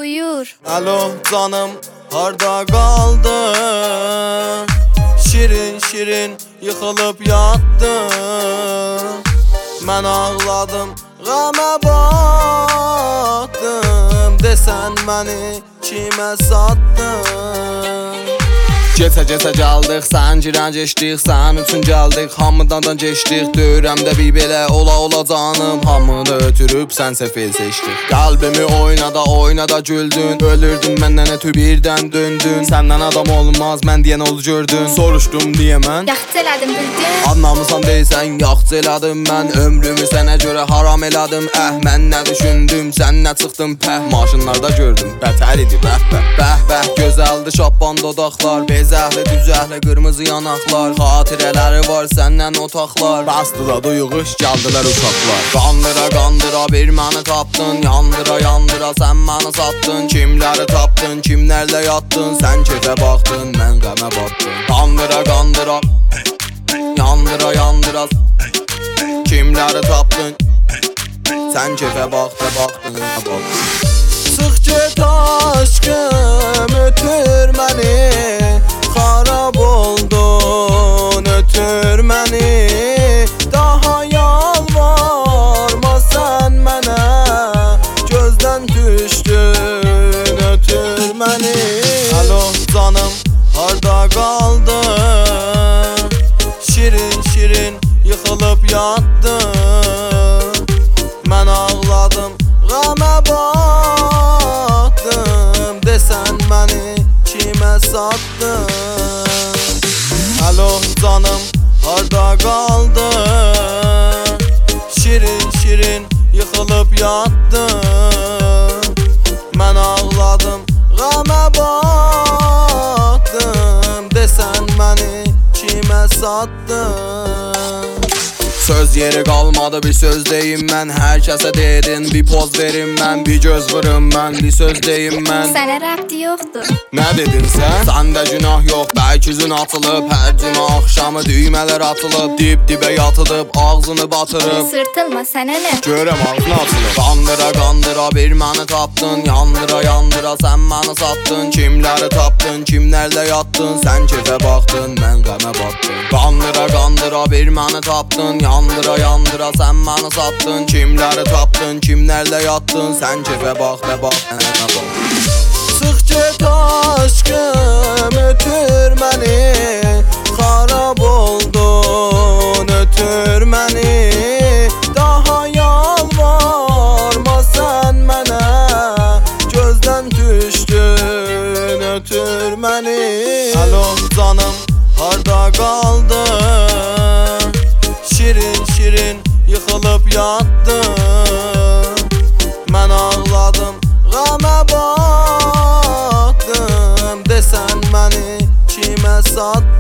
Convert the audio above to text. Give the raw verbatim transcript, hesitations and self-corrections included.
buyur. Alo canım, harda kaldın? Şirin şirin yıkılıp yattın. Mən ağladım, qəmə batdım. Desən məni kimə satdın? Gecə-gecə gəldik, sən girən geçdik, sən üçün gəldik, hamıdan geçdik. Döyürəmdə bir belə ola ola canım, hamını ötürüb sənsə fel seçdik. Qəlbimi oynada oynada güldün, ölürdün məndən ötü birdən döndün. Səndən adam olmaz, mən deyən ol gördün. Soruşdum niyə mən? Yaxşı elədim bildin. Anlamısan deysən, yaxşı elədim mən. Ömrümü sənə görə haram elədim. Əh, mən nə düşündüm, sən nə çıxdın pəh. Maşınlarda gördüm, bətər idi bəh bəh. Bəh bəh, gözəldi şappan dodaqlar. Bezəhli, düzəhli, qırmızı yanaqlar. Xatirələri var səndən otaqlar. Bastıda duyuğuş, gəldilər uşaqlar. Qandıra qandıra bir məni tapdın. Yandıra yandıra sən məni satdın. Kimləri tapdın, kimlərlə yatdın. Sən kefə baxdın, mən qəmə batdın. Qandıra qandıra, yandıra yandıra, kimləri tapdın. Sən kefə baxdı, baxdın, baxdın. Sıx get aşkım, ötür məni. Xarab oldun, ötür məni. Daha yalvarma sən mənə. Gözdən düşdün, ötür məni. Alo canım, harda qaldın? Şirin şirin yıkılıp yattın. Mən ağladım, qəmə batdım. Desən məni kimə satdın? Alo canım, harda qaldın? Şirin şirin yıkılıp yattın. Mən ağladım, qəmə batdım. Desən məni kimə satdın? Söz yeri qalmadı, bir söz deyim mən. Hər kəsə dedin, bir poz verim mən. Bir göz vırım mən, bir söz deyim mən. Sənə rəbti yoxdur. Nə dedin sən? Səndə günah yox, bəlkə üzün atılıb. Hər cümə axşamı düymələr atılıb. Dib dibə yatılıb, ağzını batırıb. Sırtılma sənə nə? Görəm ağzını atılıb. Qandıra qandıra bir məni tapdın. Yandıra yandıra sən məni satdın. Kimləri tapdın, kimlərlə yatdın. Sən kefə baxdın, mən qəmə batdın. Qandıra qandıra bir məni tapdın. Yandıra yandıra sən məni satdın. Kimləri tapdın, kimlərlə yatdın. Sən kefə bax və bax, ənə bax. Sıx get aşkım, ötür məni. Xarab oldun, ötür məni. Daha yalvarma sən mənə. Gözdən düşdün, ötür məni. Alo canım, harda qaldın? Şirin şirin yıkılıp yattın. Mən ağladım, qəmə batdım. Desən məni kimə satdın?